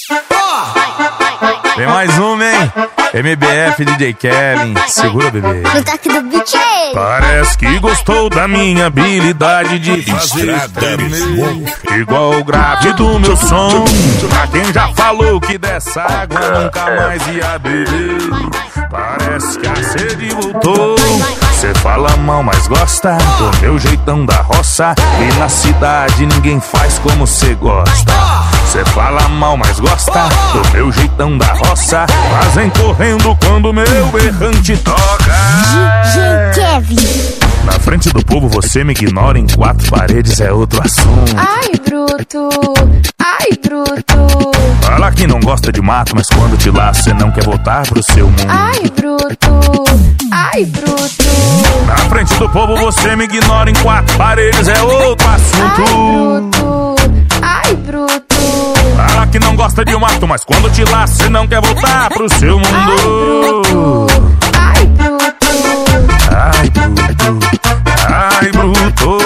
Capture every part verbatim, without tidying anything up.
Tem mais uma, hein? M B F, D J Kevin, segura, bebê. No toque do beat. Parece que gostou da minha habilidade de fazer tremer, igual o grave do meu som. Pra quem já falou que dessa água nunca mais ia beber, parece que a sede voltou. Cê fala mal, mas gosta do meu jeitão da roça, e na cidade ninguém faz como cê gosta. Cê fala mal, mas gosta do meu jeitão da roça, fazem correndo quando meu berrante toca. D J Kevin. Na frente do povo você me ignora, em quatro paredes é outro assunto. Ai, bruto, ai, bruto. Fala que não gosta de mato, mas quando te laço cê não quer voltar pro seu mundo. Ai, bruto, ai, bruto. Na frente do povo você me ignora, em quatro paredes é outro assunto. Ai, bruto, ai, bruto. Fala que não gosta de mato, mas quando te laço cê não quer voltar pro seu mundo. Ai, bruto, ai, bruto, ai, bruto.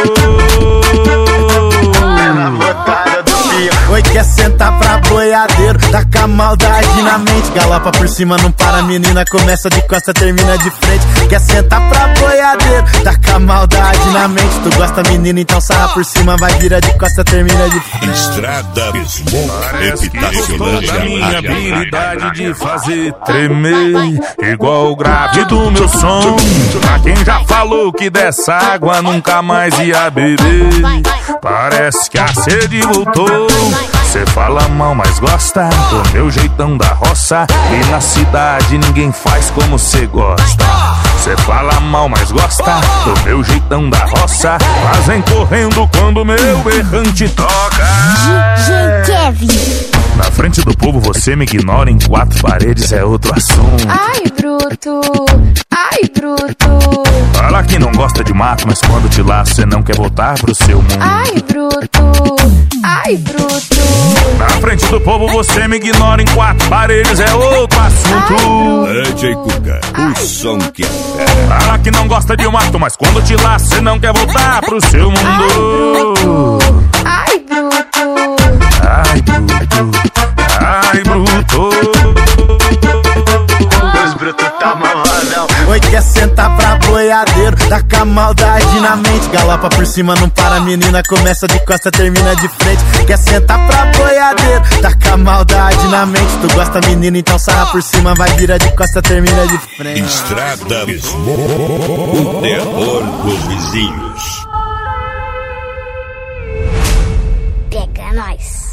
Oi, quer sentar pra boiadeiro, taca a maldade na mente. Galopa por cima, não para, menina, começa de costa, termina de frente. Quer sentar pra boiadeiro, taca a maldade na mente. Tu gosta, menina, então sarra por cima, vai vira de costa, termina de frente. Estrada Epitaciolândia. Da minha habilidade de fazer tremer, igual o grave do meu som. Pra quem já falou que dessa água nunca mais ia beber, parece que a sede voltou. Cê fala mal, mas gosta do meu jeitão da roça, e na cidade ninguém faz como cê gosta. Cê fala mal, mas gosta do meu jeitão da roça, fazem correndo quando meu berrante toca. D J Kevin. Na frente do povo você me ignora, em quatro paredes é outro assunto. ai, bruto, ai, bruto. Fala que não gosta de mato, mas quando te laço cê não quer voltar pro seu mundo. Ai, bruto, ai, bruto. Na frente do povo você me ignora, em quatro paredes é outro assunto. D J Cuca, o som que é. Fala que não gosta de mato, mas quando te laço cê não quer voltar pro seu mundo. Ai, bruto, ai, bruto, ai, bruto. Os brutos tá maladão. Oi, quer sentar pra boiadeiro, taca a maldade na mente. Galopa por cima, não para, menina, começa de costa, termina de frente. Quer sentar pra boiadeiro, taca a maldade na mente. Tu gosta, menina, então sarra por cima, vai vira de costa, termina de frente. Estrada o terror dos vizinhos. Pega nós.